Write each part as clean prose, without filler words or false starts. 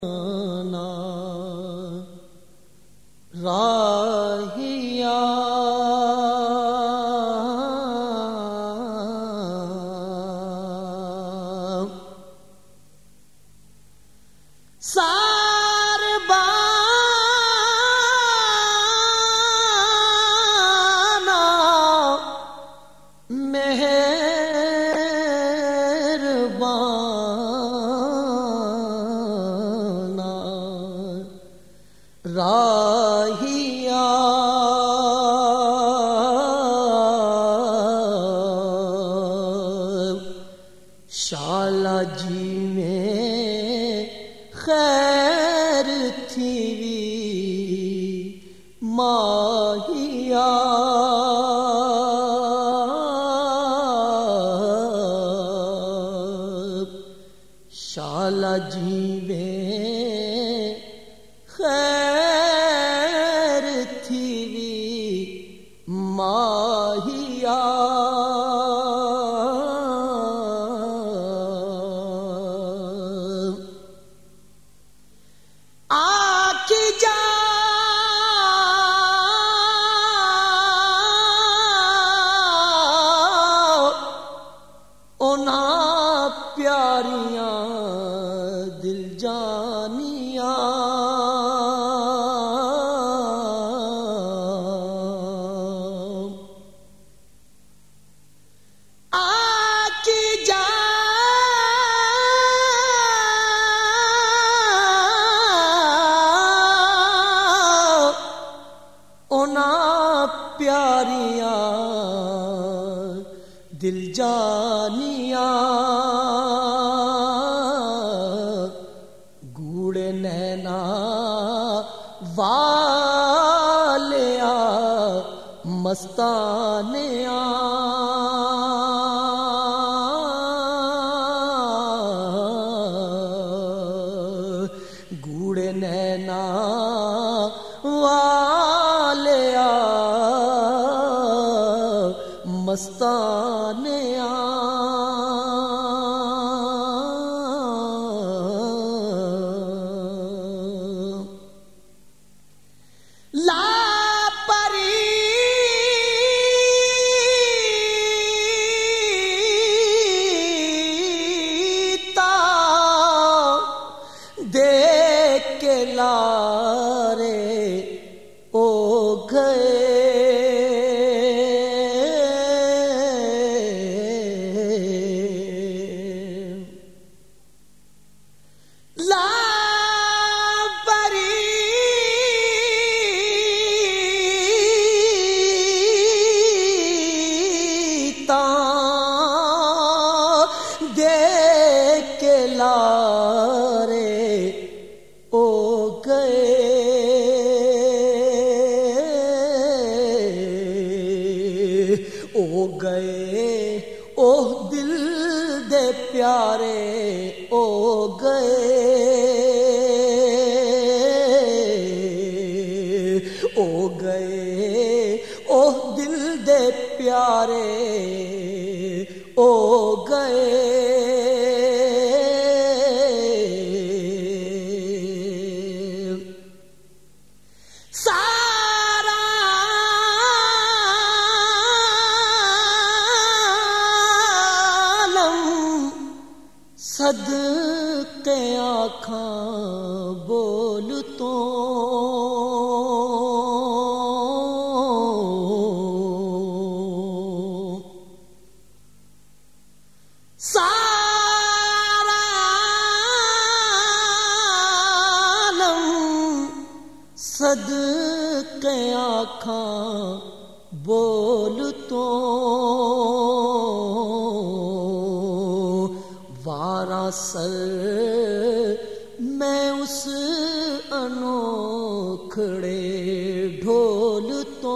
راہیا ساربانا مہربانا راہیا شالا جی میں خیر تھی ماہیا شالا جی میں خیر تھی ماہیا آکھی جا اونا پیاریاں دل جانیاں آکھی جا اونا پیاریاں دل جانیاں گوڑے نینا والیا مستانیاں گوڑے نینا والیا مستانیاں دیکھ کے لارے او گئے دیکھ کے لارے او گئے او دل دے پیارے او گئے او دل دے پیارے او گئے سارا عالم صدقے آنکھاں بول تو سارا عالم صدقے آنکھاں بول تو وارا سر میں اس انوکھڑے ڈھول تو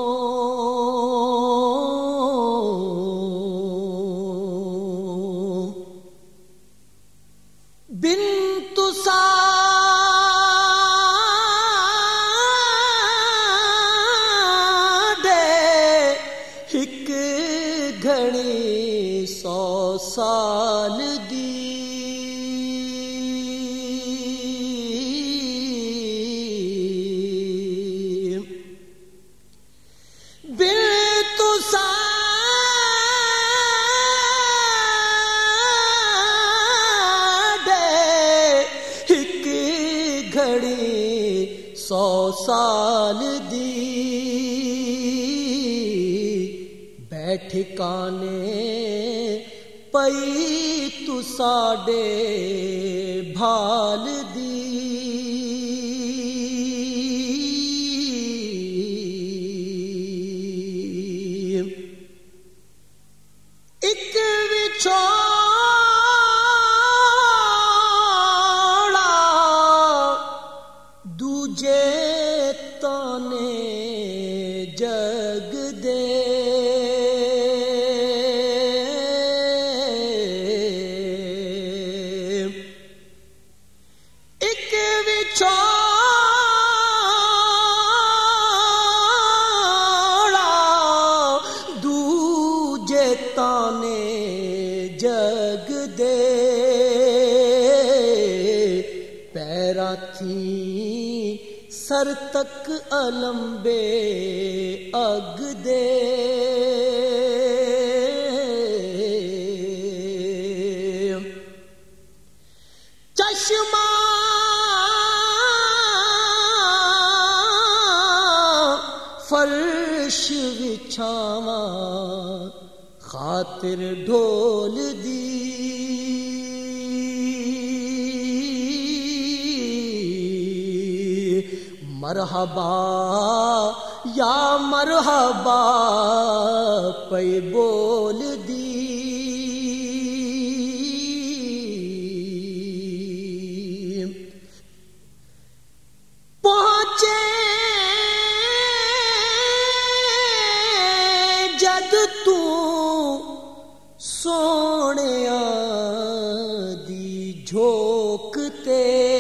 بنت ساڈے ہک گھڑی 100 سال دی گھڑی 100 سال دی بیٹھکانے پئی تو ساڈے بھال دی ایک وچھوڑا دوجے تانے جگ دے ایک وچھوڑا دوجے تانے جگ دے پیرا تھی سر تک علمبے اگ دے چشمہ فرش وچھاواں خاطر ڈھول دی مرحبا یا مرحبا پئی بول دی پہنچے جد تو سونیا دی جھوک تے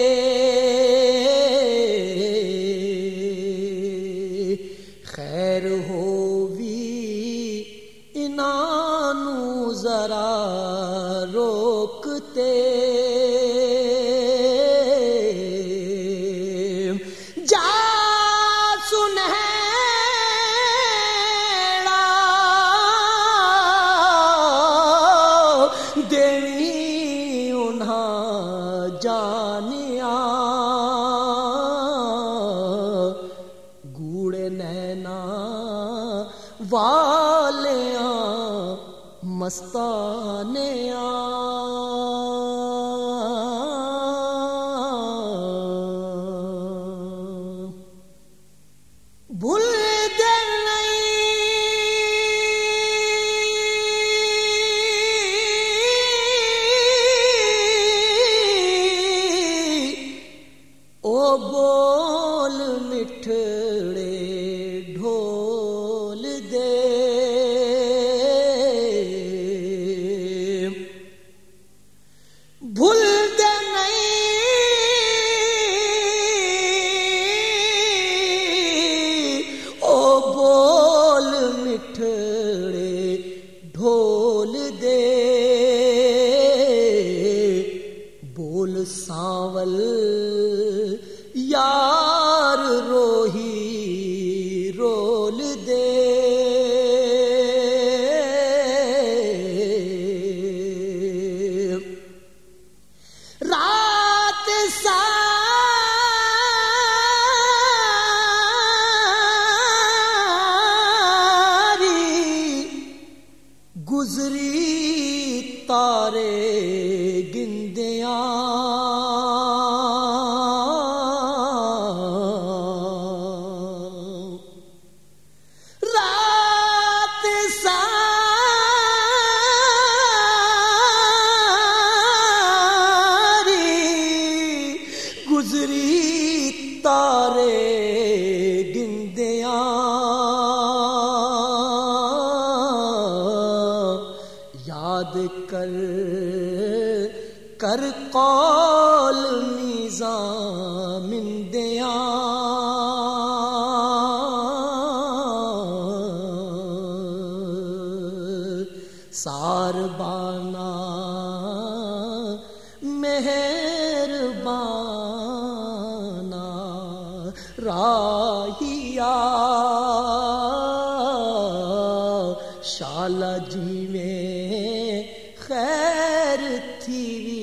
خیر ہووی انہاں ذرا روکتے جا سنہیڑا دینی انہاں جانیا گوڑے نینا والیاں مستانیاں بھول دے نہیں او بول مٹھڑے ڈھول دے بھول دے نہیں او بول مٹھڑے ڈھول دے بول ساول یار روہی رول دے رات ساری گزری تارے گندیاں رات ساری گزری تارے گندیاں یاد کر کر قول نظام مندیاں سار بانا مہربانا راہیا شالا جی میں خیر تھی